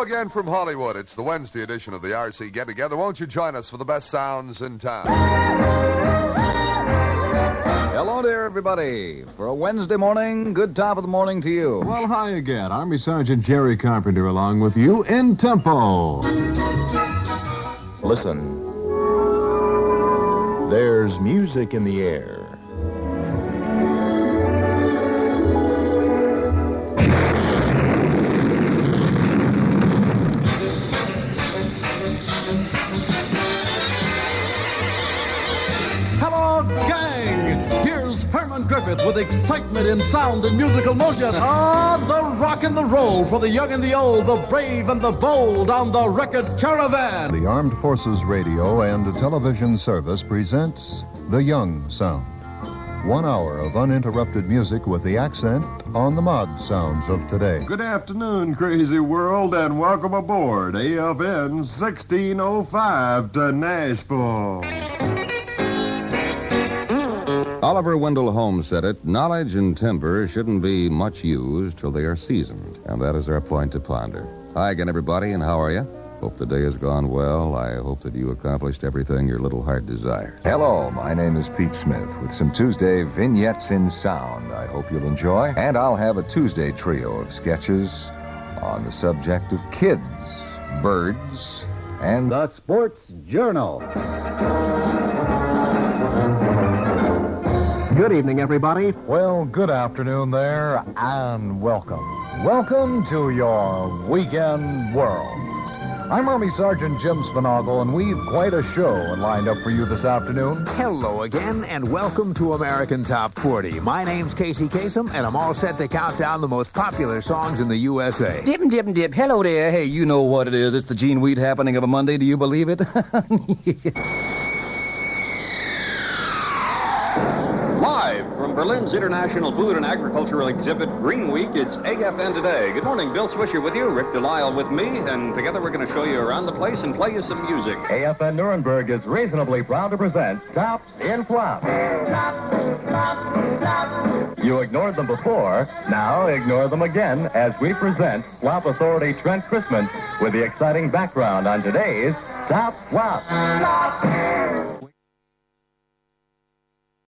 again from Hollywood. It's the Wednesday edition of the RC Get Together. Won't you join us for the best sounds in town? Hello there, everybody. For a Wednesday morning, good top of the morning to you. Well, hi again. Army Sergeant Jerry Carpenter along with you in tempo. Listen. There's music in the air. Griffith with excitement in sound and musical motion. The rock and the roll for the young and the old, the brave and the bold on the record caravan. The Armed Forces Radio and Television Service presents The Young Sound. 1 hour of uninterrupted music with the accent on the mod sounds of today. Good afternoon, crazy world, and welcome aboard AFN 1605 to Nashville. Oliver Wendell Holmes said it, knowledge and timber shouldn't be much used till they are seasoned. And that is our point to ponder. Hi again, everybody, and how are you? Hope the day has gone well. I hope that you accomplished everything your little heart desired. Hello, my name is Pete Smith with some Tuesday vignettes in sound I hope you'll enjoy. And I'll have a Tuesday trio of sketches on the subject of kids, birds, and the Sports Journal. Good evening, everybody. Well, good afternoon there, and welcome. Welcome to your weekend world. I'm Army Sergeant Jim Spinagle, and we've quite a show lined up for you this afternoon. Hello again, and welcome to American Top 40. My name's Casey Kasem, and I'm all set to count down the most popular songs in the USA. Dip. Hello there. Hey, you know what it is. It's the Gene Wheat happening of a Monday. Do you believe it? Live from Berlin's International Food and Agricultural Exhibit, Green Week, it's AFN Today. Good morning, Bill Swisher with you, Rick Delisle with me, and together we're going to show you around the place and play you some music. AFN Nuremberg is reasonably proud to present Tops in Flop. You ignored them before, now ignore them again as we present Flop Authority Trent Christman with the exciting background on today's Top Flop.